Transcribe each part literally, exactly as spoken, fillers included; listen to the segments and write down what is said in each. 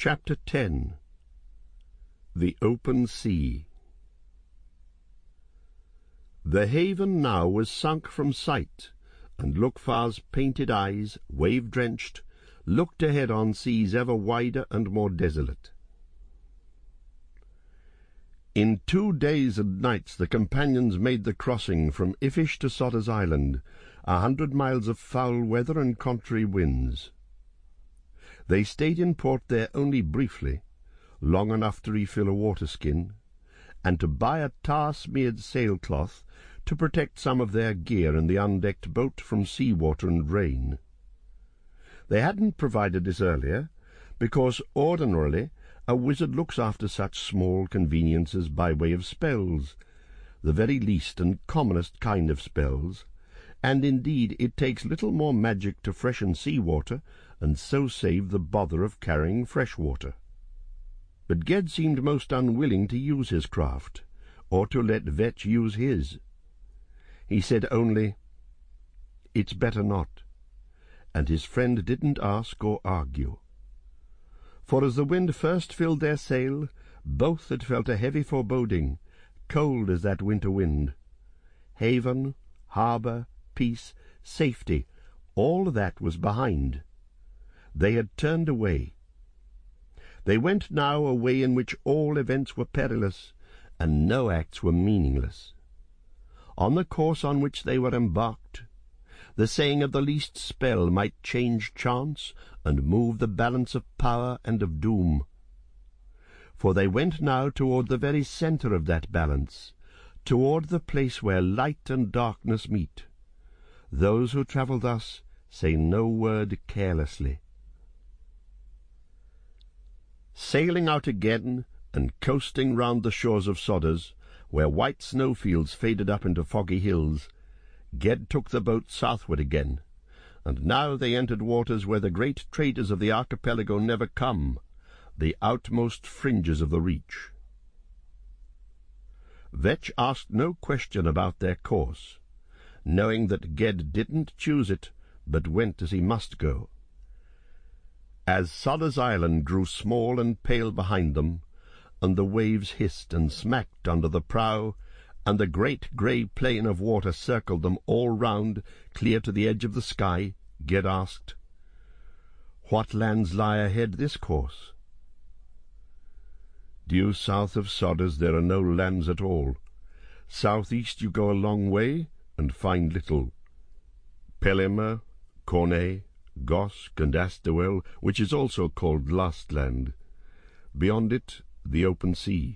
Chapter ten. The Open Sea. The haven now was sunk from sight, and Lukfar's painted eyes, wave-drenched, looked ahead on seas ever wider and more desolate. In two days and nights the companions made the crossing from Ifish to Sodder's Island, a hundred miles of foul weather and contrary winds. They stayed in port there only briefly, long enough to refill a water-skin, and to buy a tar-smeared sailcloth to protect some of their gear in the undecked boat from sea-water and rain. They hadn't provided this earlier, because ordinarily a wizard looks after such small conveniences by way of spells, the very least and commonest kind of spells, and indeed it takes little more magic to freshen sea-water and so save the bother of carrying fresh water. But Ged seemed most unwilling to use his craft, or to let Vetch use his. He said only, "It's better not," and his friend didn't ask or argue. For as the wind first filled their sail, both had felt a heavy foreboding, cold as that winter wind. Haven, harbour, peace, safety, all that was behind. They had turned away. They went now a way in which all events were perilous, and no acts were meaningless. On the course on which they were embarked, the saying of the least spell might change chance and move the balance of power and of doom. For they went now toward the very centre of that balance, toward the place where light and darkness meet. Those who travel thus say no word carelessly. Sailing out again, and coasting round the shores of Sodders, where white snowfields faded up into foggy hills, Ged took the boat southward again, and now they entered waters where the great traders of the archipelago never come, the outmost fringes of the reach. Vetch asked no question about their course, knowing that Ged didn't choose it, but went as he must go. As Sodder's Island grew small and pale behind them, and the waves hissed and smacked under the prow, and the great grey plain of water circled them all round, clear to the edge of the sky, Ged asked, "What lands lie ahead this course?" "Due south of Sodders there are no lands at all. Southeast you go a long way, and find little. Pelimer, Cornay, Gosk, and Astawell, which is also called Last Land. Beyond it, the open sea."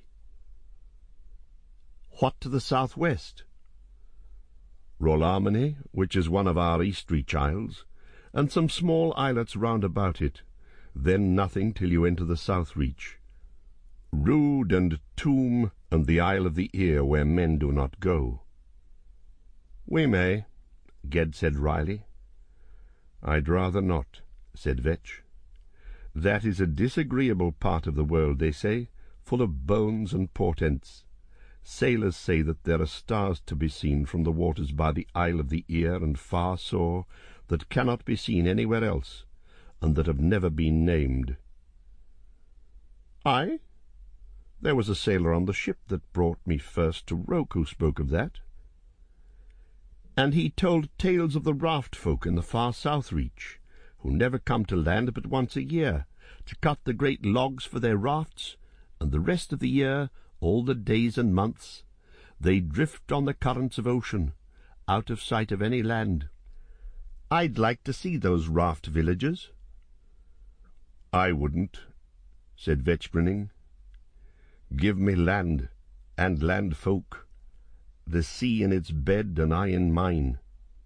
"What to the southwest?" "Rolamony, which is one of our East Reach Isles, and some small islets round about it, then nothing till you enter the South Reach. Rude and Tomb, and the Isle of the Ear, where men do not go." "We may," Ged said wryly. "I'd rather not," said Vetch. "That is a disagreeable part of the world, they say, full of bones and portents. Sailors say that there are stars to be seen from the waters by the Isle of the Ear and Far Sore that cannot be seen anywhere else, and that have never been named." "Aye? There was a sailor on the ship that brought me first to Roke who spoke of that. And he told tales of the raft folk in the far South Reach, who never come to land but once a year, to cut the great logs for their rafts, and the rest of the year, all the days and months, they drift on the currents of ocean, out of sight of any land. I'd like to see those raft villages." "I wouldn't," said Vetch, grinning. "Give me land, and land folk, the sea in its bed and I in mine."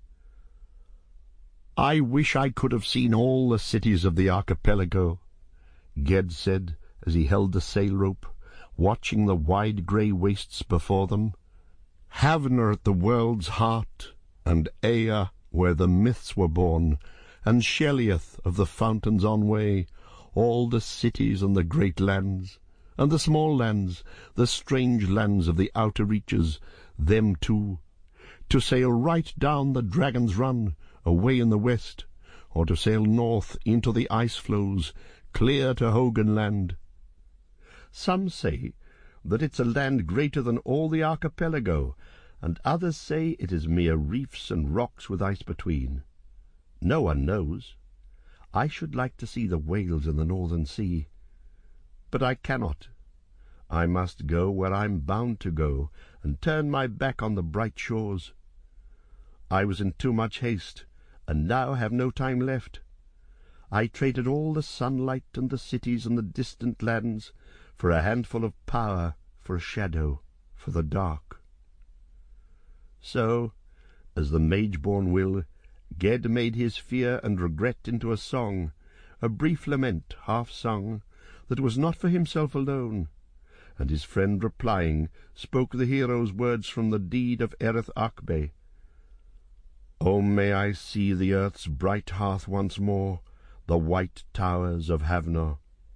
"I wish I could have seen all the cities of the archipelago," Ged said as he held the sail-rope, watching the wide grey wastes before them. "Havner at the world's heart, and Ea, where the myths were born, and Sheliath of the fountains on way, all the cities and the great lands, and the small lands, the strange lands of the outer reaches, them too, to sail right down the Dragon's Run, away in the west, or to sail north into the ice-floes, clear to Hogan Land. Some say that it's a land greater than all the archipelago, and others say it is mere reefs and rocks with ice between. No one knows. I should like to see the whales in the northern sea. But I cannot. I must go where I'm bound to go, and turn my back on the bright shores. I was in too much haste, and now have no time left. I traded all the sunlight and the cities and the distant lands for a handful of power, for a shadow, for the dark. So, as the mage-born will, Ged made his fear and regret into a song, a brief lament, half-sung, that was not for himself alone, and his friend replying spoke the hero's words from the deed of Erith Akbe. "Oh, may I see the earth's bright hearth once more, the white towers of Havnor."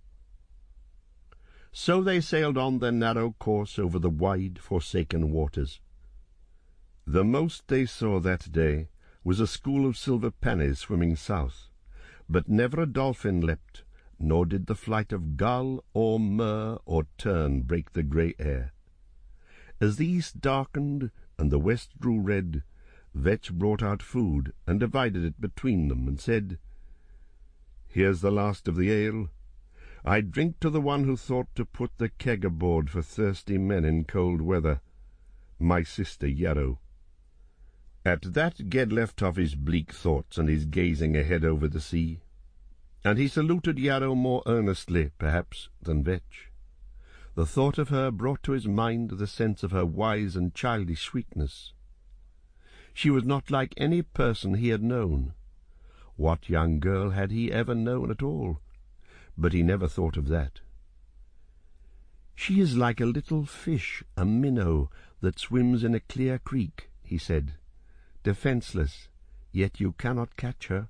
So they sailed on their narrow course over the wide, forsaken waters. The most they saw that day was a school of silver pennies swimming south, but never a dolphin leapt, nor did the flight of gull or murre or tern break the grey air. As the east darkened and the west grew red, Vetch brought out food and divided it between them, and said, "Here's the last of the ale. I drink to the one who thought to put the keg aboard for thirsty men in cold weather, my sister Yarrow." At that Ged left off his bleak thoughts and his gazing ahead over the sea, and he saluted Yarrow more earnestly, perhaps, than Vetch. The thought of her brought to his mind the sense of her wise and childish sweetness. She was not like any person he had known. What young girl had he ever known at all? But he never thought of that. "She is like a little fish, a minnow, that swims in a clear creek," he said, "defenceless, yet you cannot catch her."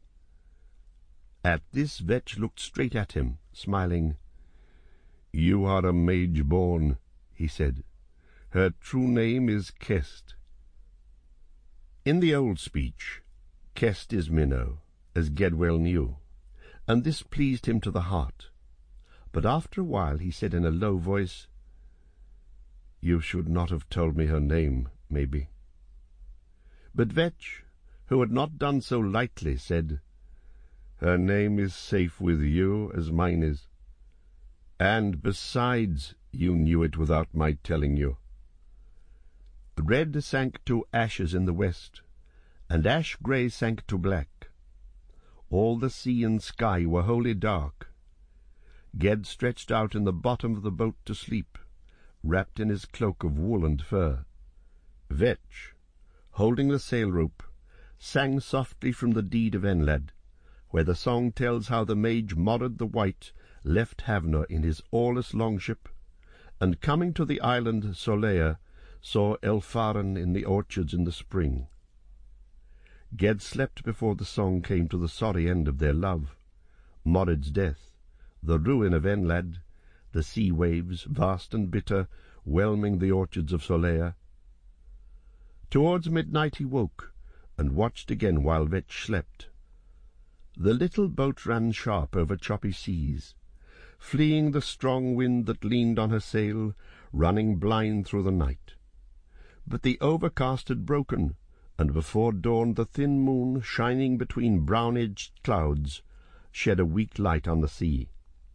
At this Vetch looked straight at him, smiling. "You are a mage born," he said. "Her true name is Kest." In the old speech, Kest is minnow, as Ged well knew, and this pleased him to the heart. But after a while he said in a low voice, "You should not have told me her name, maybe." But Vetch, who had not done so lightly, said, "Her name is safe with you as mine is. And besides, you knew it without my telling you." Red sank to ashes in the west, and ash-grey sank to black. All the sea and sky were wholly dark. Ged stretched out in the bottom of the boat to sleep, wrapped in his cloak of wool and fur. Vetch, holding the sail-rope, sang softly from the deed of Enlad, where the song tells how the mage Morod the White left Havnor in his oarless longship, and coming to the island Solea, saw Elfaran in the orchards in the spring. Ged slept before the song came to the sorry end of their love, Morod's death, the ruin of Enlad, the sea waves, vast and bitter, whelming the orchards of Solea. Towards midnight he woke, and watched again while Vetch slept. The little boat ran sharp over choppy seas, fleeing the strong wind that leaned on her sail, running blind through the night. But the overcast had broken, and before dawn the thin moon, shining between brown-edged clouds, shed a weak light on the sea.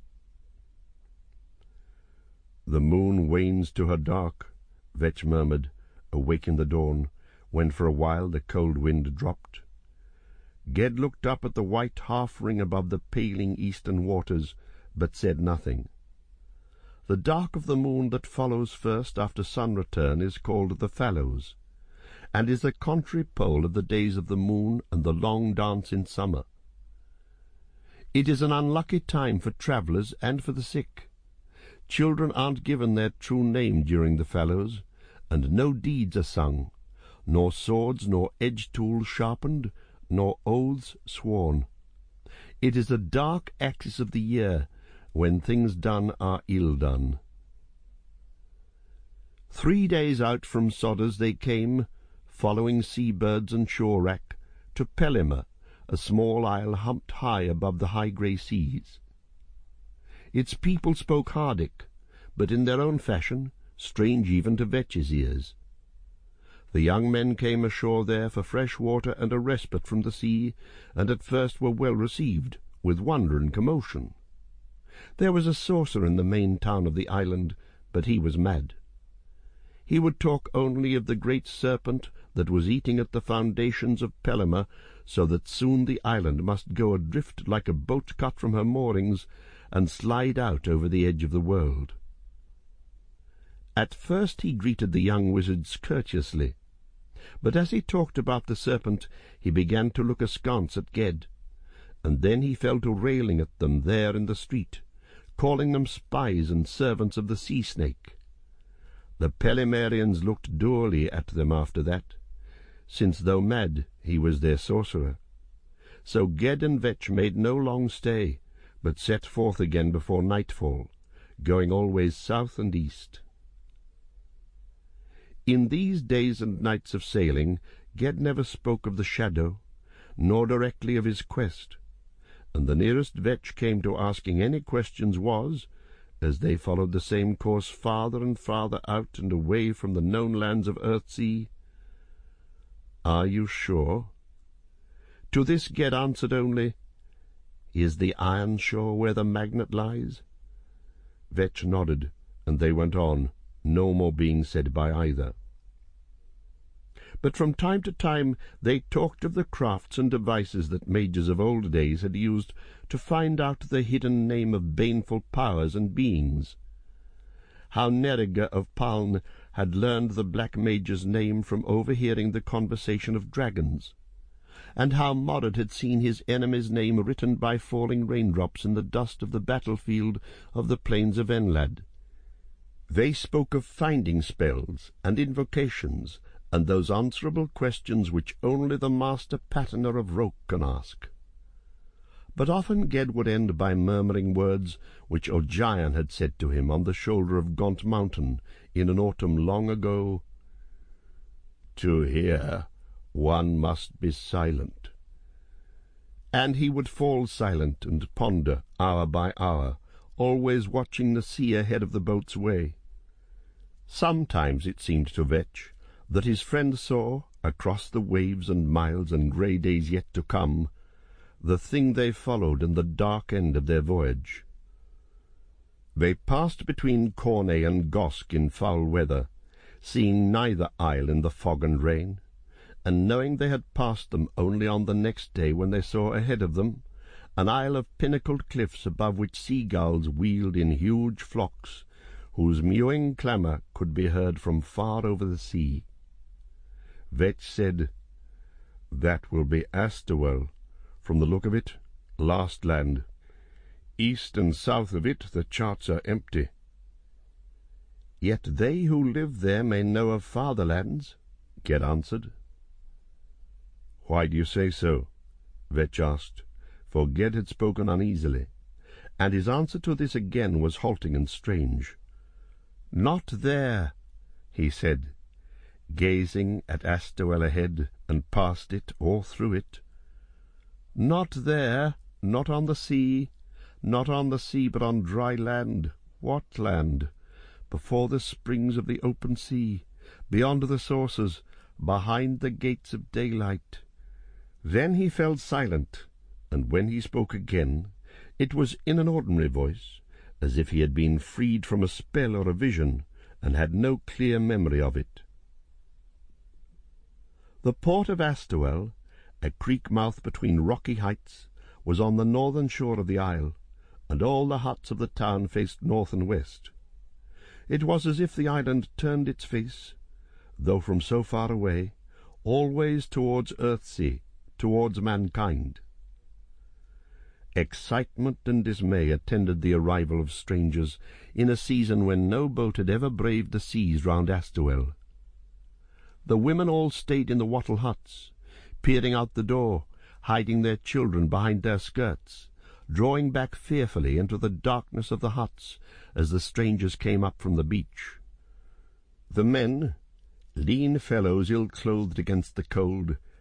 "The moon wanes to her dark," Vetch murmured, awake in the dawn, when for a while the cold wind dropped. Ged looked up at the white half-ring above the paling eastern waters, but said nothing. The dark of the moon that follows first after sun-return is called the fallows, and is the contrary pole of the days of the moon and the long dance in summer. It is an unlucky time for travellers and for the sick. Children aren't given their true name during the fallows, and no deeds are sung, nor swords nor edge-tools sharpened, nor oaths sworn. It is the dark axis of the year, when things done are ill done. Three days out from Soders they came, following sea-birds and shore-wrack, to Pelima, a small isle humped high above the high grey seas. Its people spoke Hardic, but in their own fashion, strange even to Vetch's ears. The young men came ashore there for fresh water and a respite from the sea, and at first were well received, with wonder and commotion. There was a sorcerer in the main town of the island, but he was mad. He would talk only of the great serpent that was eating at the foundations of Pelama, so that soon the island must go adrift like a boat cut from her moorings, and slide out over the edge of the world. At first he greeted the young wizards courteously, but as he talked about the serpent he began to look askance at Ged, and then he fell to railing at them there in the street, calling them spies and servants of the sea-snake. The Pelimerians looked dourly at them after that, since though mad he was their sorcerer. So Ged and Vetch made no long stay, but set forth again before nightfall, going always south and east. In these days and nights of sailing, Ged never spoke of the shadow, nor directly of his quest, and the nearest Vetch came to asking any questions was, as they followed the same course farther and farther out and away from the known lands of Earthsea, "Are you sure?" To this Ged answered only, "Is the iron shore where the magnet lies?" Vetch nodded, and they went on, no more being said by either. But from time to time they talked of the crafts and devices that mages of old days had used to find out the hidden name of baneful powers and beings. How Nerriga of Paln had learned the black mage's name from overhearing the conversation of dragons, and how Morad had seen his enemy's name written by falling raindrops in the dust of the battlefield of the plains of Enlad. They spoke of finding spells and invocations, and those answerable questions which only the master patterner of Roke can ask. But often Ged would end by murmuring words which Ogion had said to him on the shoulder of Gaunt Mountain in an autumn long ago. "To hear, one must be silent." And he would fall silent and ponder hour by hour, always watching the sea ahead of the boat's way. Sometimes it seemed to Vetch that his friend saw, across the waves and miles and grey days yet to come, the thing they followed in the dark end of their voyage. They passed between Corney and Gosk in foul weather, seeing neither isle in the fog and rain, and knowing they had passed them only on the next day when they saw ahead of them an isle of pinnacled cliffs above which seagulls wheeled in huge flocks, whose mewing clamour could be heard from far over the sea. Vetch said, "That will be Astawell. From the look of it, last land. East and south of it the charts are empty." "Yet they who live there may know of farther lands," Ged answered. "Why do you say so?" Vetch asked, for Ged had spoken uneasily, and his answer to this again was halting and strange. "Not there," he said, gazing at Astawell ahead and past it or through it. "Not there, not on the sea, not on the sea, but on dry land." "What land?" "Before the springs of the open sea, beyond the sources, behind the gates of daylight." Then he fell silent, and when he spoke again, it was in an ordinary voice, as if he had been freed from a spell or a vision, and had no clear memory of it. The port of Astawell, a creek mouth between rocky heights, was on the northern shore of the isle, and all the huts of the town faced north and west. It was as if the island turned its face, though from so far away, always towards Earthsea, towards mankind. Excitement and dismay attended the arrival of strangers in a season when no boat had ever braved the seas round Astawell. The women all stayed in the wattle huts, peering out the door, hiding their children behind their skirts, drawing back fearfully into the darkness of the huts as the strangers came up from the beach. The men, lean fellows ill-clothed against the cold,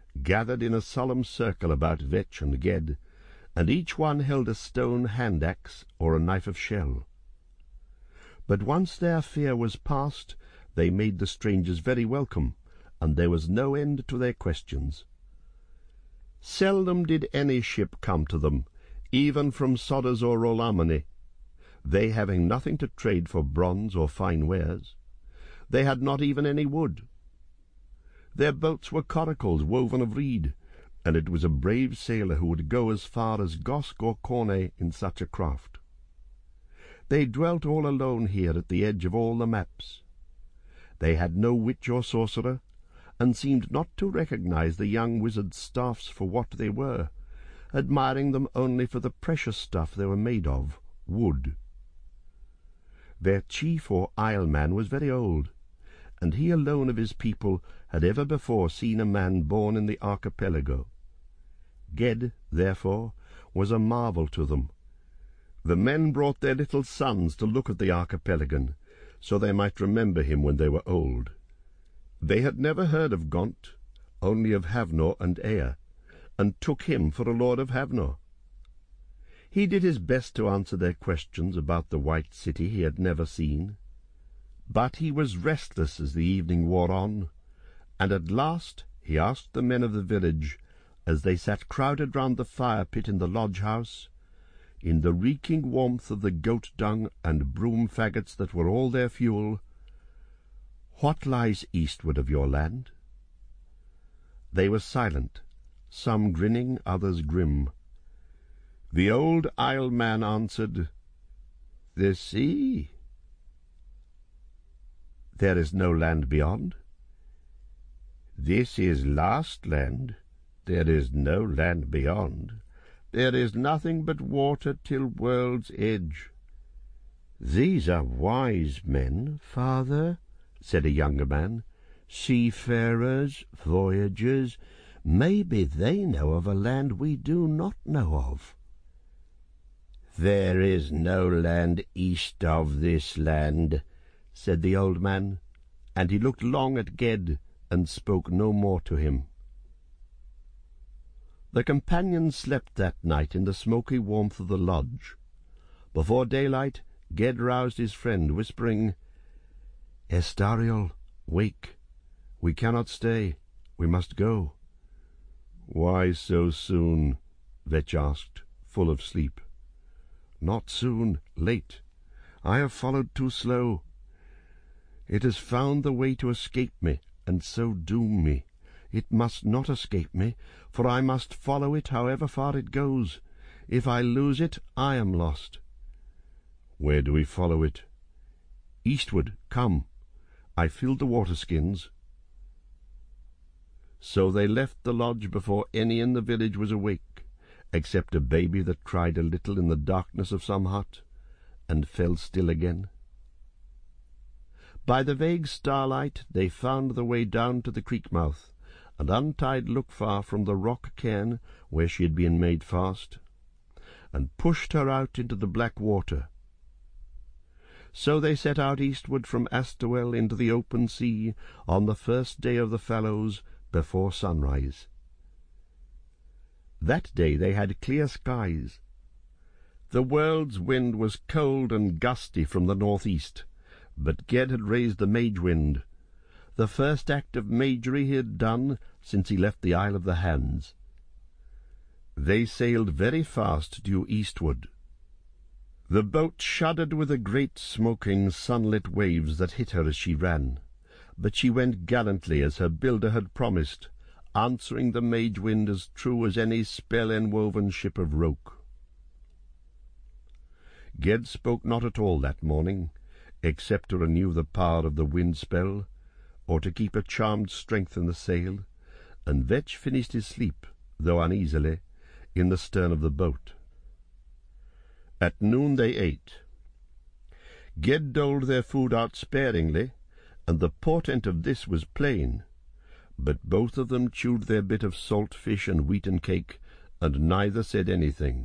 gathered in a solemn circle about Vetch and Ged, and each one held a stone hand-axe or a knife of shell. But once their fear was past, they made the strangers very welcome, and there was no end to their questions. Seldom did any ship come to them, even from Soders or Rolamony, they having nothing to trade for bronze or fine wares. They had not even any wood. Their boats were coracles woven of reed, and it was a brave sailor who would go as far as Gosk or Corney in such a craft. They dwelt all alone here at the edge of all the maps. They had no witch or sorcerer, and seemed not to recognize the young wizard's staffs for what they were, admiring them only for the precious stuff they were made of, wood. Their chief or isleman was very old, and he alone of his people had ever before seen a man born in the archipelago. Ged, therefore, was a marvel to them. The men brought their little sons to look at the archipelagon, so they might remember him when they were old. They had never heard of Gaunt, only of Havnor and Ea, and took him for a lord of Havnor. He did his best to answer their questions about the white city he had never seen, but he was restless as the evening wore on, and at last he asked the men of the village, as they sat crowded round the fire-pit in the lodge-house, in the reeking warmth of the goat-dung and broom-faggots that were all their fuel, "What lies eastward of your land?" They were silent, some grinning, others grim. The old isle-man answered, "The sea." "There is no land beyond?" "This is last land. There is no land beyond. There is nothing but water till world's edge." "These are wise men, father," said a younger man. "Seafarers, voyagers. Maybe they know of a land we do not know of." "There is no land east of this land," said the old man, and he looked long at Ged and spoke no more to him. The companions slept that night in the smoky warmth of the lodge. Before daylight, Ged roused his friend, whispering, "Estariel, wake. We cannot stay. We must go." "Why so soon?" Vetch asked, full of sleep. "Not soon, late. I have followed too slow. It has found the way to escape me, and so doom me. It must not escape me, for I must follow it however far it goes. If I lose it, I am lost." "Where do we follow it?" "Eastward, come. I filled the water-skins." So they left the lodge before any in the village was awake, except a baby that cried a little in the darkness of some hut, and fell still again. By the vague starlight they found the way down to the creek mouth, and untied Lookfar from the rock cairn where she had been made fast, and pushed her out into the black water. So they set out eastward from Astawell into the open sea on the first day of the fallows before sunrise. That day they had clear skies. The world's wind was cold and gusty from the northeast, but Ged had raised the mage-wind, the first act of magery he had done since he left the Isle of the Hands. They sailed very fast due eastward. The boat shuddered with the great smoking sunlit waves that hit her as she ran, but she went gallantly as her builder had promised, answering the mage-wind as true as any spell-enwoven ship of Roke. Ged spoke not at all that morning, except to renew the power of the wind-spell, or to keep a charmed strength in the sail, and Vetch finished his sleep, though uneasily, in the stern of the boat. At noon they ate. Ged doled their food out sparingly, and the portent of this was plain, but both of them chewed their bit of salt fish and wheaten cake, and neither said anything.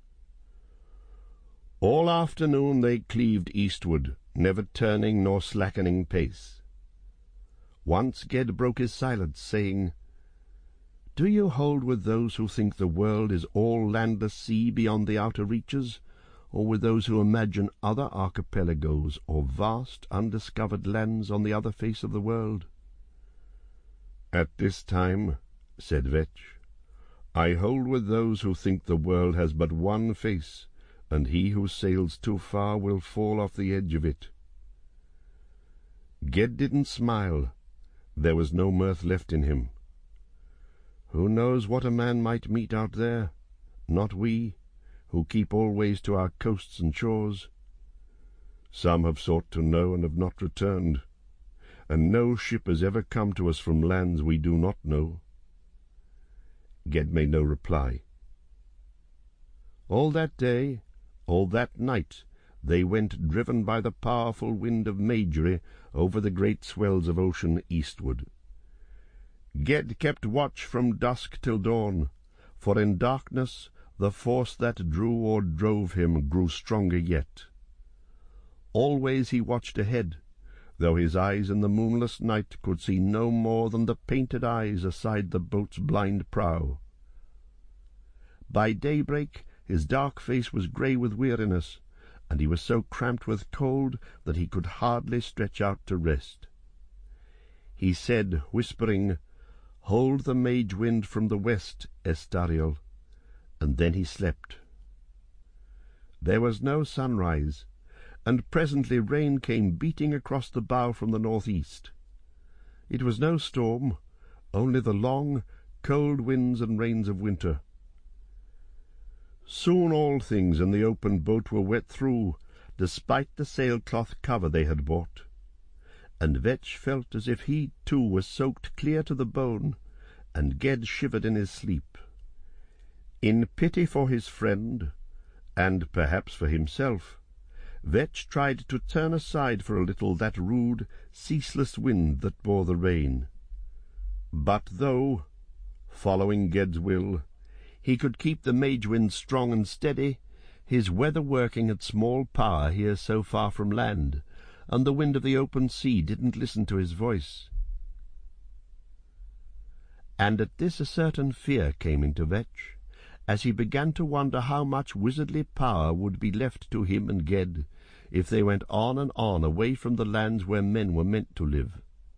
All afternoon they cleaved eastward, never turning nor slackening pace. Once Ged broke his silence, saying, Do you hold with those who think the world is all landless sea beyond the outer reaches, or with those who imagine other archipelagos or vast undiscovered lands on the other face of the world? At this time, said Vetch, I hold with those who think the world has but one face, and he who sails too far will fall off the edge of it. Ged didn't smile. There was no mirth left in him. Who knows what a man might meet out there? Not we, who keep always to our coasts and shores. Some have sought to know and have not returned, and no ship has ever come to us from lands we do not know. Ged made no reply. All that day, all that night, they went, driven by the powerful wind of Magery, over the great swells of ocean eastward. Ged kept watch from dusk till dawn, for in darkness the force that drew or drove him grew stronger yet. Always he watched ahead, though his eyes in the moonless night could see no more than the painted eyes aside the boat's blind prow. By daybreak his dark face was grey with weariness, and he was so cramped with cold that he could hardly stretch out to rest. He said, whispering, "Hold the mage wind from the west, Estariel," and then he slept. There was no sunrise, and presently rain came beating across the bow from the northeast. It was no storm, only the long, cold winds and rains of winter. Soon all things in the open boat were wet through, despite the sailcloth cover they had bought, and Vetch felt as if he too was soaked clear to the bone, and Ged shivered in his sleep. In pity for his friend, and perhaps for himself, Vetch tried to turn aside for a little that rude, ceaseless wind that bore the rain. But though, following Ged's will, he could keep the mage wind strong and steady, his weather working had small power here so far from land, and the wind of the open sea didn't listen to his voice. And at this a certain fear came into Vetch, as he began to wonder how much wizardly power would be left to him and Ged if they went on and on away from the lands where men were meant to live.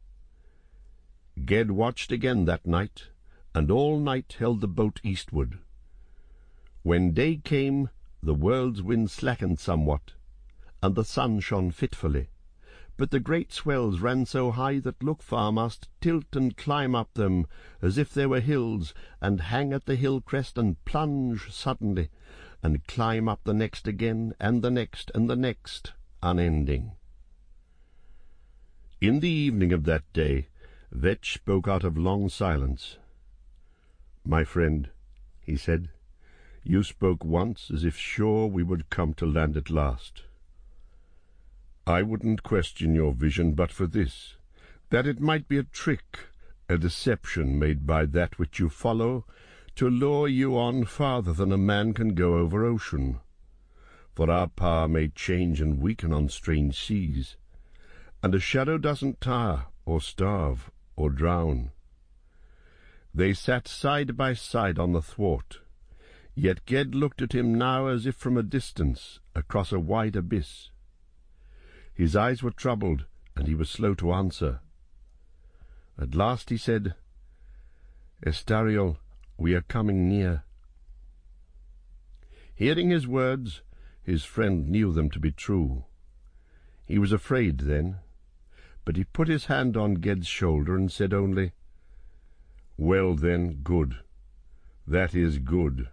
Ged watched again that night, and all night held the boat eastward. When day came, the world's wind slackened somewhat, and the sun shone fitfully, but the great swells ran so high that Lookfar must tilt and climb up them as if they were hills, and hang at the hill crest and plunge suddenly, and climb up the next again, and the next, and the next, unending. In the evening of that day, Vetch spoke out of long silence. "My friend," he said, "you spoke once as if sure we would come to land at last. I wouldn't question your vision but for this, that it might be a trick, a deception made by that which you follow, to lure you on farther than a man can go over ocean. For our power may change and weaken on strange seas, and a shadow doesn't tire, or starve, or drown." They sat side by side on the thwart, yet Ged looked at him now as if from a distance, across a wide abyss. His eyes were troubled, and he was slow to answer. At last he said, "Estariel, we are coming near." Hearing his words, his friend knew them to be true. He was afraid then, but he put his hand on Ged's shoulder and said only, "Well then, good. That is good."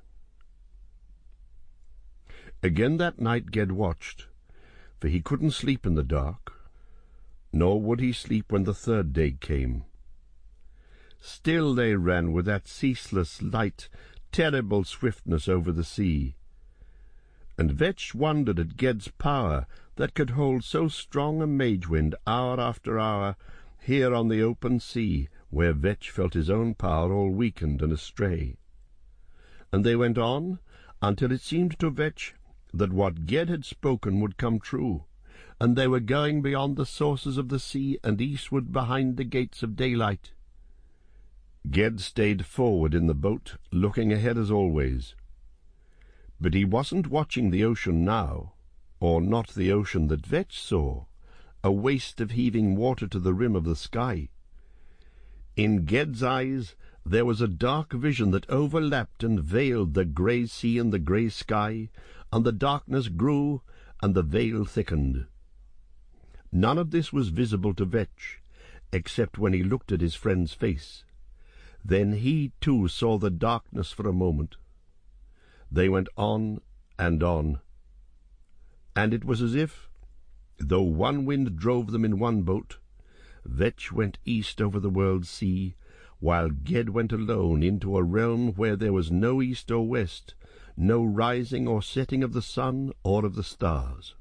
Again that night Ged watched, for he couldn't sleep in the dark, nor would he sleep when the third day came. Still they ran with that ceaseless, light, terrible swiftness over the sea, and Vetch wondered at Ged's power that could hold so strong a mage-wind hour after hour here on the open sea, where Vetch felt his own power all weakened and astray. And they went on until it seemed to Vetch that what Ged had spoken would come true, and they were going beyond the sources of the sea and eastward behind the gates of daylight. Ged stayed forward in the boat, looking ahead as always. But he wasn't watching the ocean now, or not the ocean that Vetch saw, a waste of heaving water to the rim of the sky. In Ged's eyes there was a dark vision that overlapped and veiled the grey sea and the grey sky, and the darkness grew and the veil thickened. None of this was visible to Vetch, except when he looked at his friend's face. Then he too saw the darkness for a moment. They went on and on, and it was as if, though one wind drove them in one boat, Vetch went east over the world's sea, while Ged went alone into a realm where there was no east or west, no rising or setting of the sun or of the stars.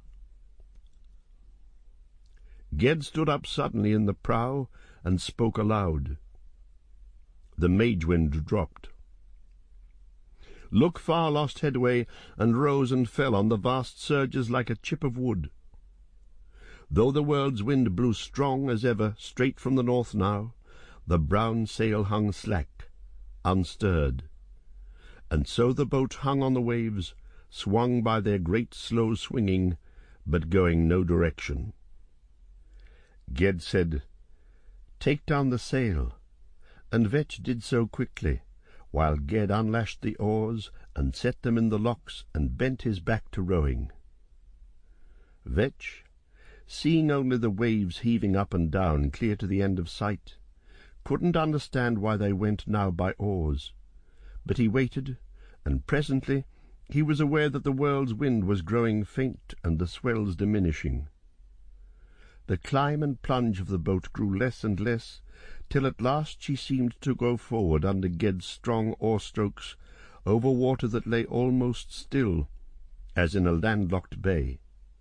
Ged stood up suddenly in the prow and spoke aloud. The mage-wind dropped. Look Far lost headway, and rose and fell on the vast surges like a chip of wood. Though the world's wind blew strong as ever, straight from the north now, the brown sail hung slack, unstirred. And so the boat hung on the waves, swung by their great slow swinging, but going no direction. Ged said, "Take down the sail," and Vetch did so quickly, while Ged unlashed the oars and set them in the locks and bent his back to rowing. Vetch, seeing only the waves heaving up and down clear to the end of sight, couldn't understand why they went now by oars, but he waited, and presently he was aware that the world's wind was growing faint and the swells diminishing. The climb and plunge of the boat grew less and less, till at last she seemed to go forward under Ged's strong oar-strokes over water that lay almost still, as in a landlocked bay.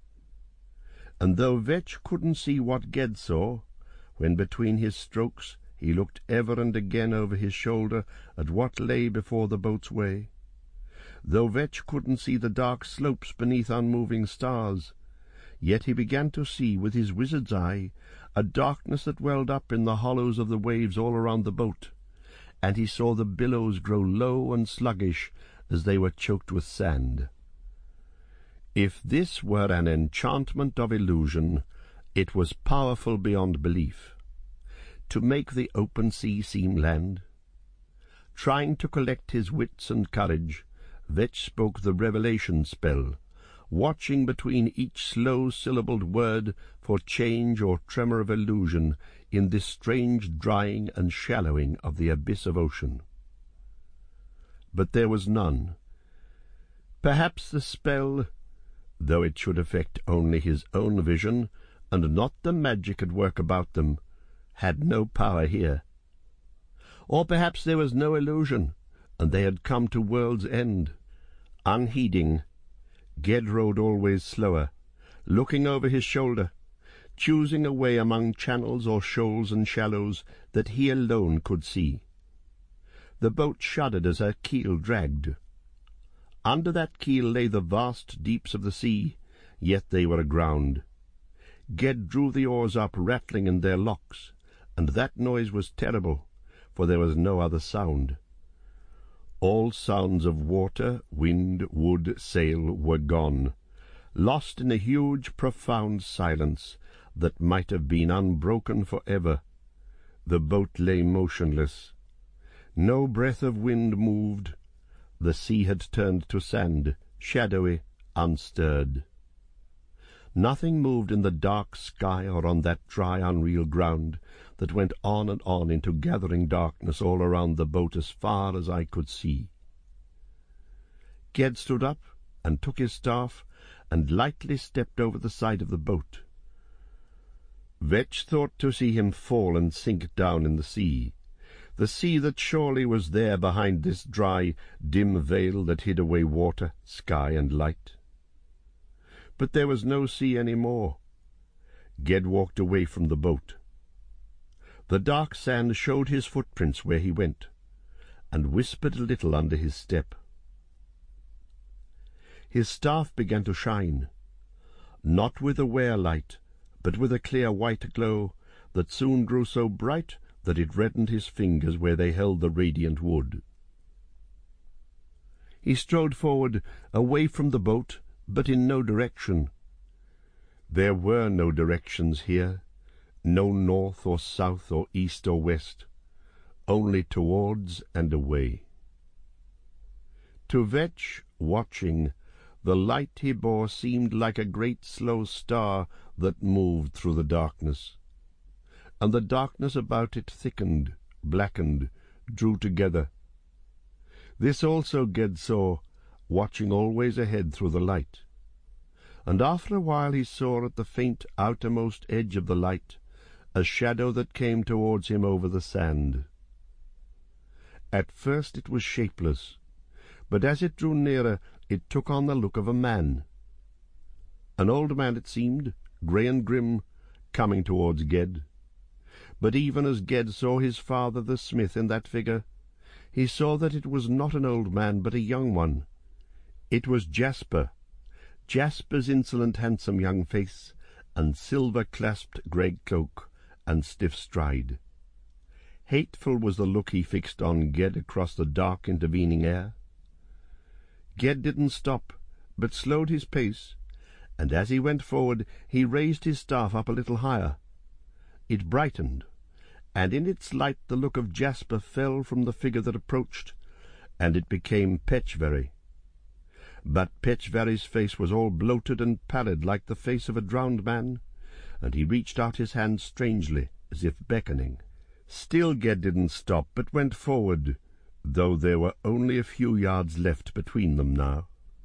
And though Vetch couldn't see what Ged saw, when between his strokes he looked ever and again over his shoulder at what lay before the boat's way, though Vetch couldn't see the dark slopes beneath unmoving stars, yet he began to see with his wizard's eye a darkness that welled up in the hollows of the waves all around the boat, and he saw the billows grow low and sluggish as they were choked with sand. If this were an enchantment of illusion, it was powerful beyond belief. To make the open sea seem land. Trying to collect his wits and courage, Vetch spoke the revelation spell, watching between each slow-syllabled word for change or tremor of illusion in this strange drying and shallowing of the abyss of ocean. But there was none. Perhaps the spell, though it should affect only his own vision, and not the magic at work about them, had no power here. Or perhaps there was no illusion, and they had come to world's end. Unheeding, Ged rowed always slower, looking over his shoulder, choosing a way among channels or shoals and shallows that he alone could see. The boat shuddered as her keel dragged. Under that keel lay the vast deeps of the sea, yet they were aground. Ged drew the oars up, rattling in their locks, and that noise was terrible, for there was no other sound. All sounds of water, wind, wood, sail were gone, lost in a huge, profound silence that might have been unbroken for ever. The boat lay motionless. No breath of wind moved. The sea had turned to sand, shadowy, unstirred. Nothing moved in the dark sky or on that dry, unreal ground that went on and on into gathering darkness all around the boat as far as I could see. Ged stood up and took his staff and lightly stepped over the side of the boat. Vetch thought to see him fall and sink down in the sea, the sea that surely was there behind this dry, dim veil that hid away water, sky, and light. But there was no sea any more. Ged walked away from the boat. The dark sand showed his footprints where he went, and whispered a little under his step. His staff began to shine, not with a wear light, but with a clear white glow that soon grew so bright that it reddened his fingers where they held the radiant wood. He strode forward, away from the boat, but in no direction. There were no directions here, no north or south or east or west, only towards and away. To Vetch, watching, the light he bore seemed like a great slow star that moved through the darkness, and the darkness about it thickened, blackened, drew together. This also Ged saw, watching always ahead through the light. And after a while he saw at the faint outermost edge of the light a shadow that came towards him over the sand. At first it was shapeless, but as it drew nearer it took on the look of a man. An old man it seemed, grey and grim, coming towards Ged. But even as Ged saw his father the smith in that figure, he saw that it was not an old man but a young one. It was Jasper, Jasper's insolent handsome young face, and silver-clasped grey cloak, and stiff stride. Hateful was the look he fixed on Ged across the dark intervening air. Ged didn't stop, but slowed his pace, and as he went forward he raised his staff up a little higher. It brightened, and in its light the look of Jasper fell from the figure that approached, and it became Petchvery. But Petchvery's face was all bloated and pallid like the face of a drowned man, and he reached out his hand strangely, as if beckoning. Still Ged didn't stop, but went forward, though there were only a few yards left between them now.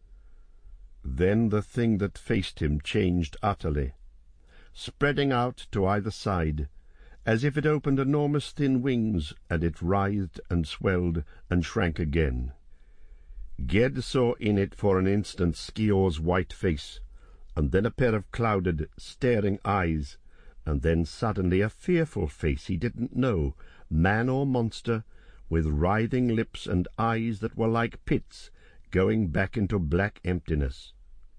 Then the thing that faced him changed utterly, spreading out to either side, as if it opened enormous thin wings, and it writhed and swelled and shrank again. Ged saw in it for an instant Skior's white face, and then a pair of clouded, staring eyes, and then suddenly a fearful face he didn't know, man or monster, with writhing lips and eyes that were like pits going back into black emptiness.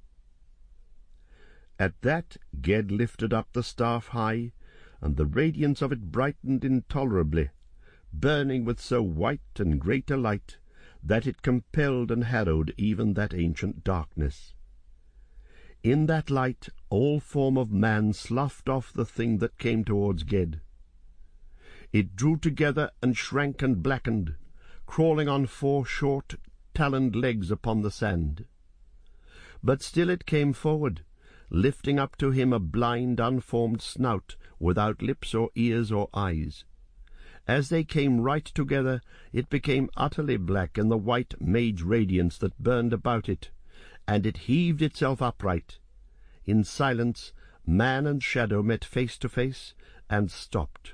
At that Ged lifted up the staff high, and the radiance of it brightened intolerably, burning with so white and great a light that it compelled and harrowed even that ancient darkness. In that light all form of man sloughed off the thing that came towards Ged. It drew together and shrank and blackened, crawling on four short, taloned legs upon the sand. But still it came forward, lifting up to him a blind, unformed snout, without lips or ears or eyes. As they came right together, it became utterly black in the white mage radiance that burned about it, and it heaved itself upright. In silence, man and shadow met face to face, and stopped.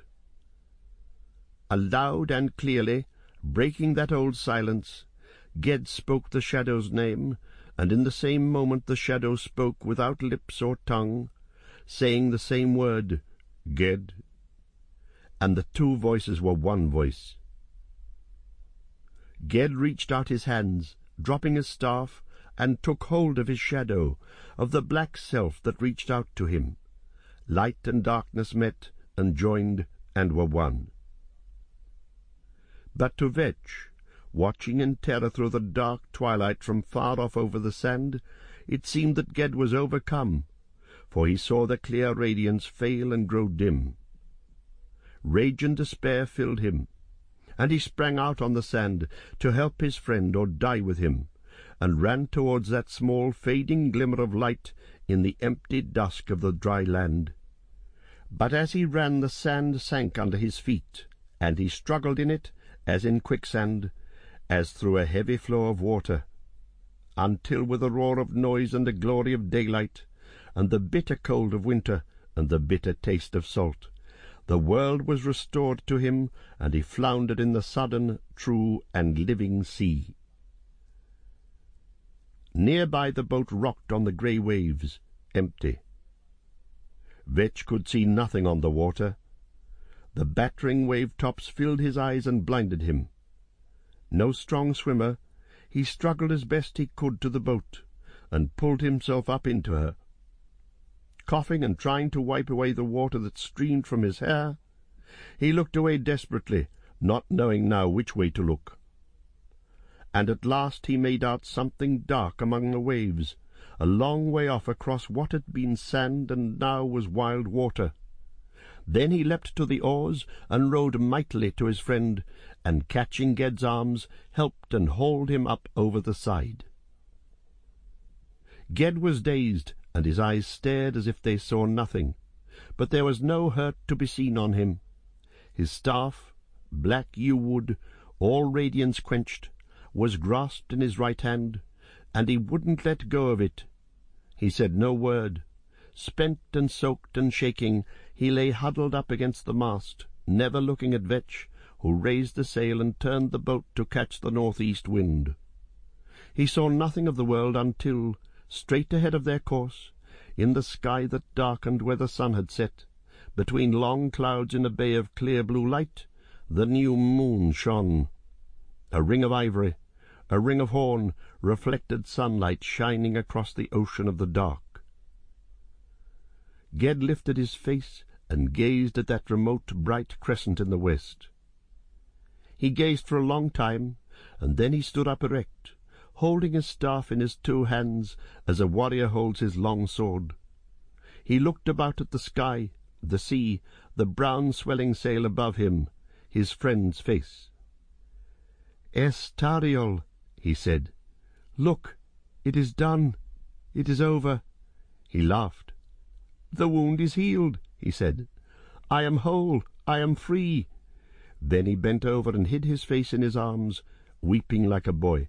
Aloud and clearly, breaking that old silence, Ged spoke the shadow's name, and in the same moment the shadow spoke without lips or tongue, saying the same word, Ged, and the two voices were one voice. Ged reached out his hands, dropping his staff, and took hold of his shadow, of the black self that reached out to him. Light and darkness met, and joined, and were one. But to Vetch, watching in terror through the dark twilight from far off over the sand, it seemed that Ged was overcome, for he saw the clear radiance fail and grow dim. Rage and despair filled him, and he sprang out on the sand to help his friend or die with him, and ran towards that small fading glimmer of light in the empty dusk of the dry land. But as he ran the sand sank under his feet, and he struggled in it, as in quicksand, as through a heavy flow of water, until with a roar of noise and the glory of daylight, and the bitter cold of winter, and the bitter taste of salt, the world was restored to him, and he floundered in the sudden, true, and living sea. Near by the boat rocked on the grey waves, empty. Vetch could see nothing on the water. The battering wave-tops filled his eyes and blinded him. No strong swimmer, he struggled as best he could to the boat, and pulled himself up into her. Coughing and trying to wipe away the water that streamed from his hair, He looked away desperately, not knowing now which way to look. And at last he made out something dark among the waves, a long way off across what had been sand and now was wild water. Then he leapt to the oars and rowed mightily to his friend, and catching Ged's arms, helped and hauled him up over the side. Ged was dazed, and his eyes stared as if they saw nothing, but there was no hurt to be seen on him. His staff, black yew wood, all radiance quenched, was grasped in his right hand, and he wouldn't let go of it. He said no word. Spent and soaked and shaking, he lay huddled up against the mast, never looking at Vetch, who raised the sail and turned the boat to catch the northeast wind. He saw nothing of the world until, straight ahead of their course, in the sky that darkened where the sun had set, between long clouds in a bay of clear blue light, the new moon shone. A ring of ivory, a ring of horn, reflected sunlight shining across the ocean of the dark. Ged lifted his face and gazed at that remote, bright crescent in the west. He gazed for a long time, and then he stood up erect, holding his staff in his two hands as a warrior holds his long sword. He looked about at the sky, the sea, the brown swelling sail above him, his friend's face. "Estariol," he said, "look, it is done. It is over." He laughed. "The wound is healed," he said. "I am whole. I am free." Then he bent over and hid his face in his arms, weeping like a boy.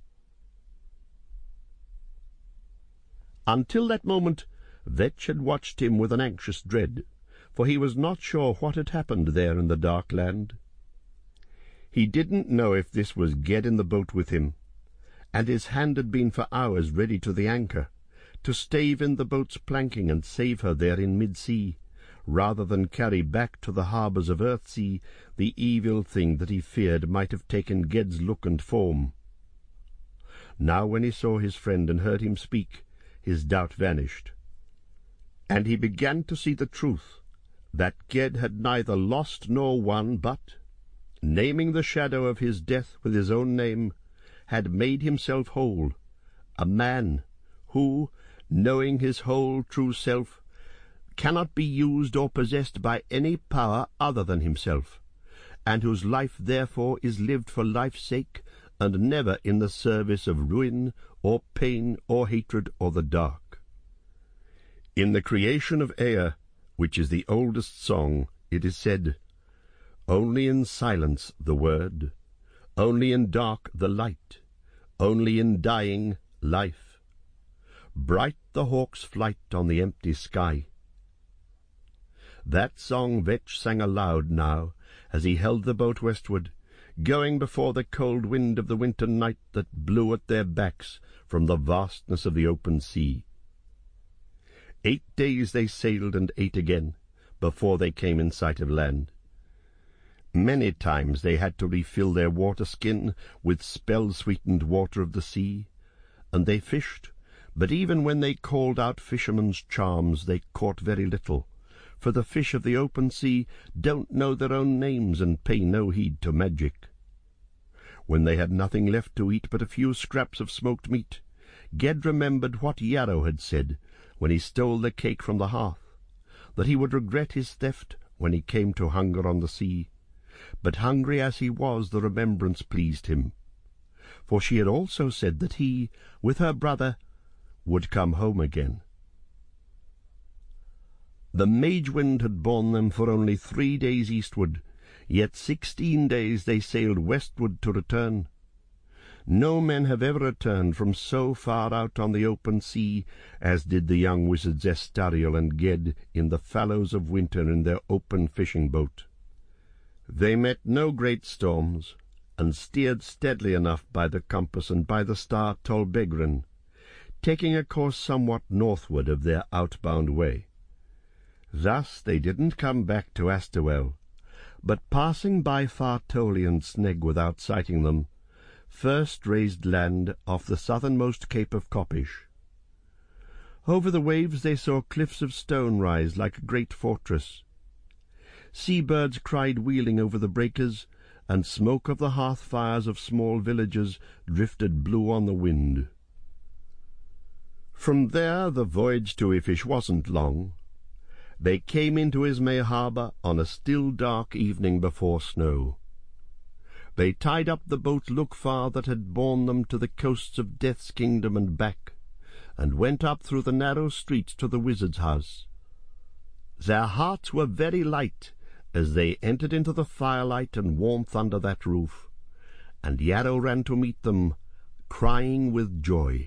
Until that moment, Vetch had watched him with an anxious dread, for he was not sure what had happened there in the dark land. He didn't know if this was Ged in the boat with him, and his hand had been for hours ready to the anchor, to stave in the boat's planking and save her there in mid-sea, rather than carry back to the harbours of Earthsea the evil thing that he feared might have taken Ged's look and form. Now when he saw his friend and heard him speak, his doubt vanished, and he began to see the truth, that Ged had neither lost nor won, but, naming the shadow of his death with his own name, had made himself whole, a man who, knowing his whole true self, cannot be used or possessed by any power other than himself, and whose life therefore is lived for life's sake, and never in the service of ruin or pain or hatred or the dark. In the creation of Ea, which is the oldest song, it is said, "Only in silence the word, only in dark the light, only in dying life. Bright the hawk's flight on the empty sky." That song Vetch sang aloud now, as he held the boat westward, going before the cold wind of the winter night that blew at their backs from the vastness of the open sea. Eight days they sailed and ate again, before they came in sight of land. Many times they had to refill their water-skin with spell-sweetened water of the sea, and they fished, but even when they called out fishermen's charms they caught very little, for the fish of the open sea don't know their own names and pay no heed to magic. When they had nothing left to eat but a few scraps of smoked meat, Ged remembered what Yarrow had said when he stole the cake from the hearth, that he would regret his theft when he came to hunger on the sea. But hungry as he was, the remembrance pleased him, for she had also said that he, with her brother, would come home again. The Mage-wind had borne them for only three days eastward, yet sixteen days they sailed westward to return. No men have ever returned from so far out on the open sea as did the young wizards Estariol and Ged in the fallows of winter in their open fishing boat. They met no great storms, and steered steadily enough by the compass and by the star Tolbegrin, taking a course somewhat northward of their outbound way. Thus they didn't come back to Astawell, but passing by Fartoli and Sneg without sighting them, first raised land off the southernmost cape of Coppish. Over the waves they saw cliffs of stone rise like a great fortress. Sea-birds cried wheeling over the breakers, and smoke of the hearth-fires of small villages drifted blue on the wind. From there the voyage to Ifish wasn't long. They came into Ismay harbour on a still dark evening before snow. They tied up the boat Lukfar that had borne them to the coasts of Death's kingdom and back, and went up through the narrow streets to the wizard's house. Their hearts were very light as they entered into the firelight and warmth under that roof, and Yarrow ran to meet them, crying with joy.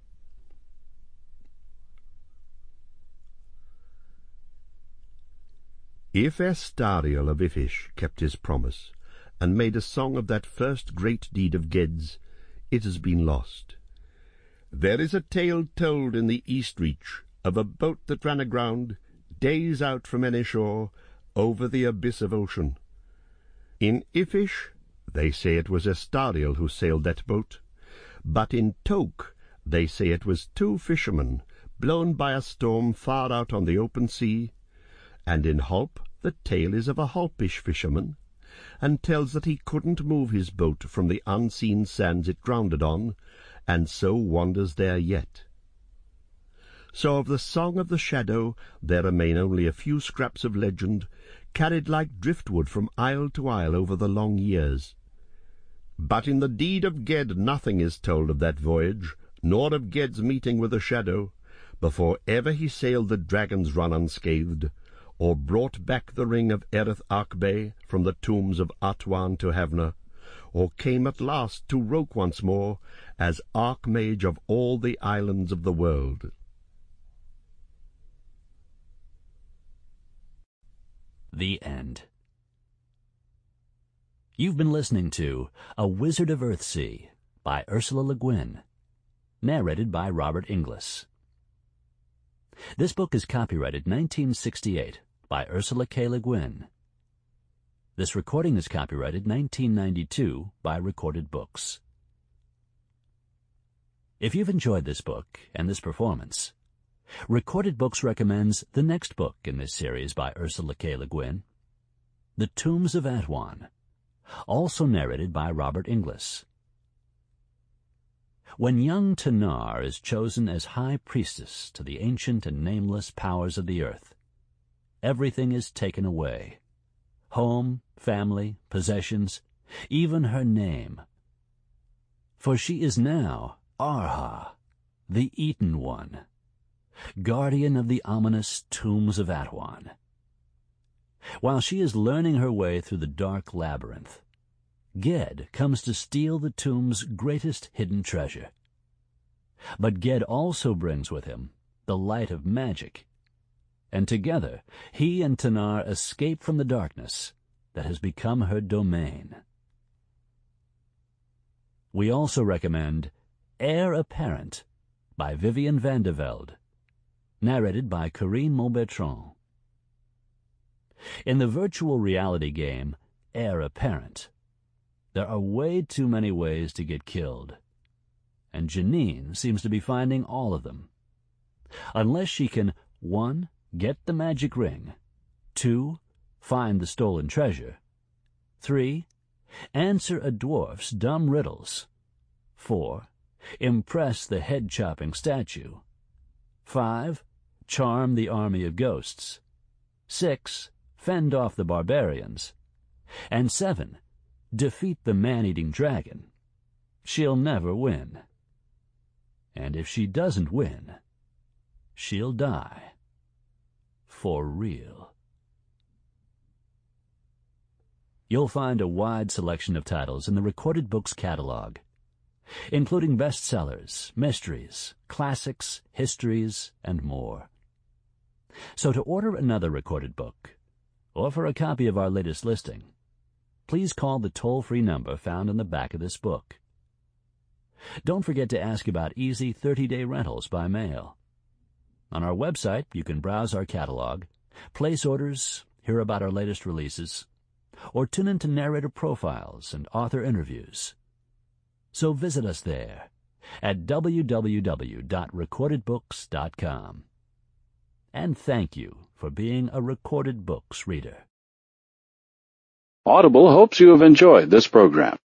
If Astariel of Ifish kept his promise, and made a song of that first great deed of Ged's, it has been lost. There is a tale told in the East Reach of a boat that ran aground, days out from any shore, over the abyss of ocean. In Ifish they say it was Astariel who sailed that boat, but in Toke they say it was two fishermen, blown by a storm far out on the open sea, and in Hulp the tale is of a Hulpish fisherman, and tells that he couldn't move his boat from the unseen sands it grounded on, and so wanders there yet. So of the Song of the Shadow there remain only a few scraps of legend, carried like driftwood from isle to isle over the long years. But in the deed of Ged nothing is told of that voyage, nor of Ged's meeting with the Shadow, before ever he sailed the Dragon's Run unscathed, or brought back the ring of Erith Arkbay from the tombs of Atwan to Havna, or came at last to Roke once more as Archmage of all the islands of the world. The End. You've been listening to A Wizard of Earthsea by Ursula Le Guin, narrated by Robert Inglis. This book is copyrighted nineteen sixty-eight by Ursula K. Le Guin. This recording is copyrighted nineteen ninety-two by Recorded Books. If you've enjoyed this book and this performance, Recorded Books recommends the next book in this series by Ursula K. Le Guin, The Tombs of Atwan, also narrated by Robert Inglis. When young Tanar is chosen as high priestess to the ancient and nameless powers of the earth, everything is taken away. Home, family, possessions, even her name. For she is now Arha, the Eaten One, guardian of the ominous tombs of Atwan. While she is learning her way through the dark labyrinth, Ged comes to steal the tomb's greatest hidden treasure. But Ged also brings with him the light of magic, and together he and Tanar escape from the darkness that has become her domain. We also recommend Heir Apparent by Vivian van der Velde, narrated by Corinne Maubertrand. In the virtual reality game Heir Apparent, there are way too many ways to get killed, and Janine seems to be finding all of them. Unless she can, one, get the magic ring, two, find the stolen treasure, three, answer a dwarf's dumb riddles, four, impress the head-chopping statue, five, charm the army of ghosts, six, fend off the barbarians, and seven, defeat the man-eating dragon, she'll never win. And if she doesn't win, she'll die. For real. You'll find a wide selection of titles in the Recorded Books catalog, including bestsellers, mysteries, classics, histories, and more. So to order another recorded book, or for a copy of our latest listing, please call the toll-free number found in the back of this book. Don't forget to ask about easy thirty-day rentals by mail. On our website, you can browse our catalog, place orders, hear about our latest releases, or tune into narrator profiles and author interviews. So visit us there at w w w dot recorded books dot com. And thank you for being a Recorded Books reader. Audible hopes you have enjoyed this program.